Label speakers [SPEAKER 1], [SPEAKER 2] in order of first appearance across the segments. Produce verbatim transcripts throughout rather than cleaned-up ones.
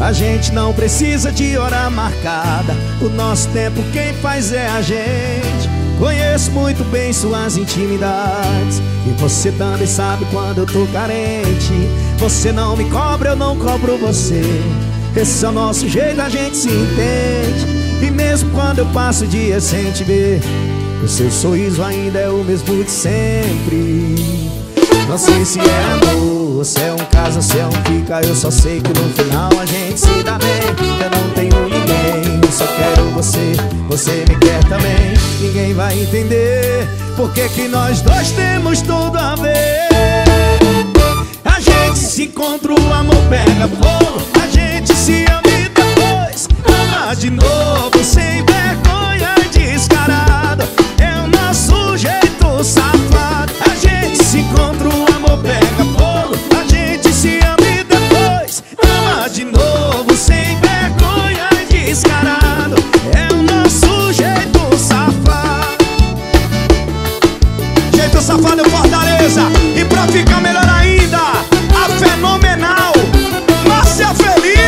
[SPEAKER 1] A gente não precisa de hora marcada, o nosso tempo quem faz é a gente. Conheço muito bem suas intimidades, e você também sabe quando eu tô carente. Você não me cobra, eu não cobro você. Esse é o nosso jeito, a gente se entende. E mesmo quando eu passo o dia sem te ver, o seu sorriso ainda é o mesmo de sempre. Não sei se é amor, se é um caso, se é um fica. Eu só sei que no final a gente se dá bem. Eu não tenho ninguém, eu só quero você. Você me quer também. Ninguém vai entender porque que nós dois temos tudo a ver. A gente se encontra, o amor pega fogo. A gente se ama e depois ama de novo, sem vergonha e descarado. É o nosso jeito safado. A gente se encontra, o amor pega fogo. A gente se ama e depois ama de novo, sem vergonha e descarado. É o nosso jeito safado. Jeito safado Fortaleza. E pra ficar melhor ainda, a fenomenal Márcia Felipe.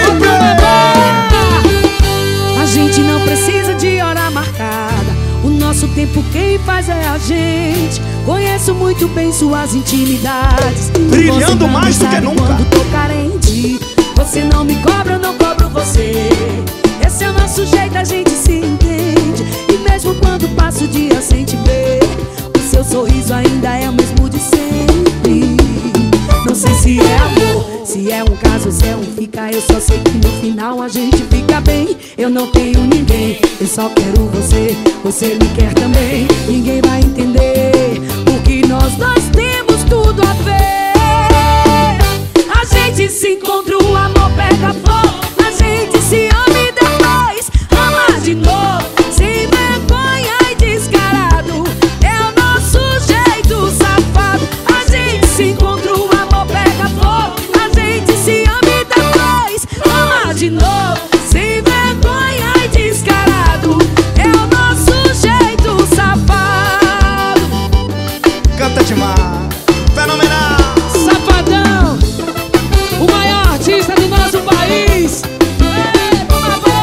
[SPEAKER 2] A gente não precisa de hora marcada, o nosso tempo quem faz é a gente. Conheço muito bem suas intimidades,
[SPEAKER 1] brilhando mais do que nunca.
[SPEAKER 2] Quando tô carente, você não me cobra, eu não cobro você. Esse é o nosso jeito, a gente se entende. E mesmo quando passo o dia sem te ver, o seu sorriso ainda é o mesmo de sempre. Não sei se é amor, se é um caso, se é um fica. Eu só sei que no final a gente fica bem. Eu não tenho ninguém, eu só quero você. Você me quer também. Ninguém vai entender porque nós dois temos tudo a ver. A gente se encontra, o amor pega fogo. A gente se ama e depois ama de novo, sem vergonha e descarado. É o nosso jeito safado. A gente se encontra, o amor pega fogo. A gente se ama e depois ama de novo, sem vergonha e descarado. É o nosso jeito safado.
[SPEAKER 1] Canta demais, fenomenal.
[SPEAKER 2] Safadão, o maior artista do nosso país. Ei, por favor.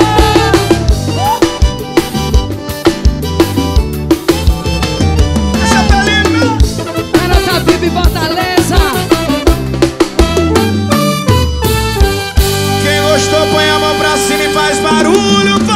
[SPEAKER 1] Essa é Felipe.
[SPEAKER 2] Garota Bibi Fortaleza.
[SPEAKER 1] Quem gostou põe a mão pra cima e faz barulho.